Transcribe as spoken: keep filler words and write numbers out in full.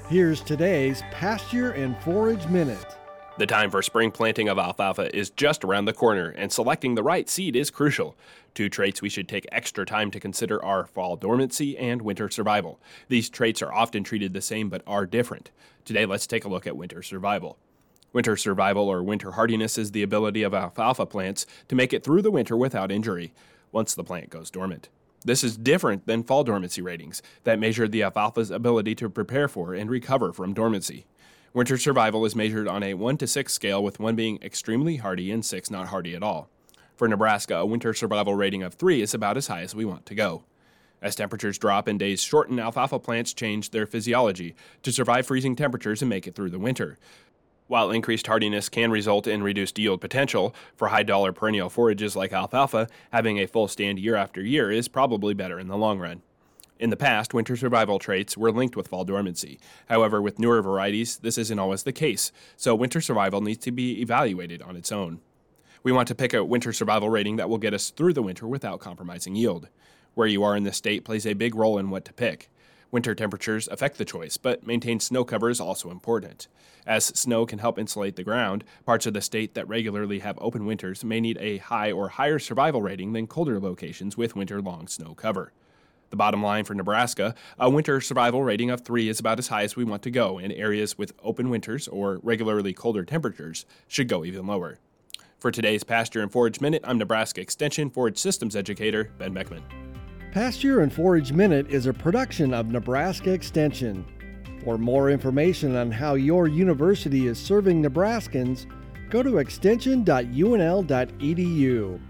Here's today's Pasture and Forage Minute. The time for spring planting of alfalfa is just around the corner, and selecting the right seed is crucial. Two traits we should take extra time to consider are fall dormancy and winter survival. These traits are often treated the same but are different. Today, let's take a look at winter survival. Winter survival or winter hardiness is the ability of alfalfa plants to make it through the winter without injury once the plant goes dormant. This is different than fall dormancy ratings that measure the alfalfa's ability to prepare for and recover from dormancy. Winter survival is measured on a one to six scale, with one being extremely hardy and six not hardy at all. For Nebraska, a winter survival rating of three is about as high as we want to go. As temperatures drop and days shorten, alfalfa plants change their physiology to survive freezing temperatures and make it through the winter. While increased hardiness can result in reduced yield potential, for high-dollar perennial forages like alfalfa, having a full stand year after year is probably better in the long run. In the past, winter survival traits were linked with fall dormancy. However, with newer varieties, this isn't always the case, so winter survival needs to be evaluated on its own. We want to pick a winter survival rating that will get us through the winter without compromising yield. Where you are in the state plays a big role in what to pick. Winter temperatures affect the choice, but maintained snow cover is also important. As snow can help insulate the ground, parts of the state that regularly have open winters may need a high or higher survival rating than colder locations with winter-long snow cover. The bottom line for Nebraska, a winter survival rating of three is about as high as we want to go, and areas with open winters or regularly colder temperatures should go even lower. For today's Pasture and Forage Minute, I'm Nebraska Extension Forage Systems Educator Ben Beckman. Pasture and Forage Minute is a production of Nebraska Extension. For more information on how your university is serving Nebraskans, go to extension dot u n l dot e d u.